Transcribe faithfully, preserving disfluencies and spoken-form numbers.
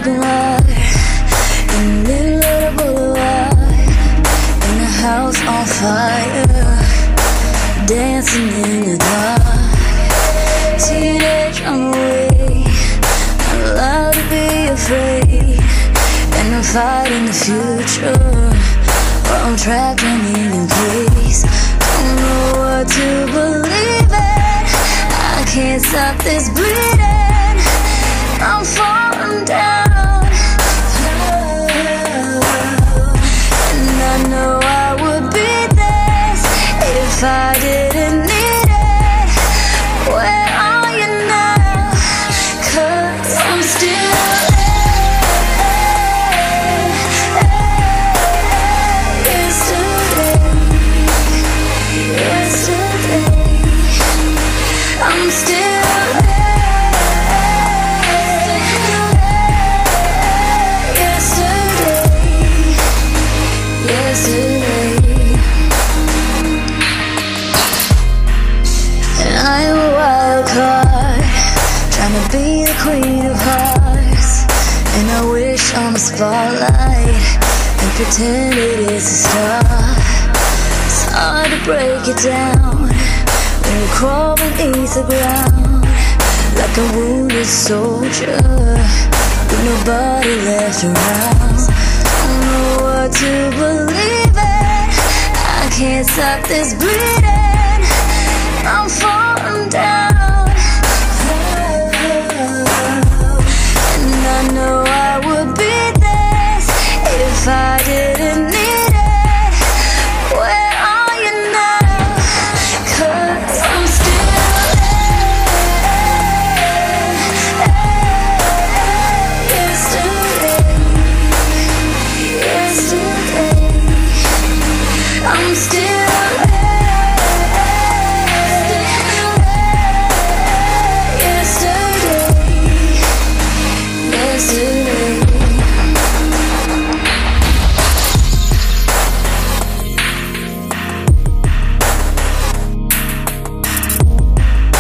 sleeping light in the middle of the boulevard, in the house on fire, dancing in the dark. Teenage runaway, not allowed to be afraid, and I'm fighting the future, but I'm trapped in a place. Don't know what to believe in, I can't stop this bleeding, I'm falling down. And I know I would be this if I didn't need it. Where are you now? 'Cause I'm still yesterday, yesterday. I'm still yesterday, yesterday. And I'm a wild card, trying to be the queen of hearts, and I wish on the spotlight and pretend it is a star. It's hard to break it down when you crawl beneath the ground, like a wounded soldier with nobody left around. Don't know what to believe in, I can't stop this bleeding, I'm falling down.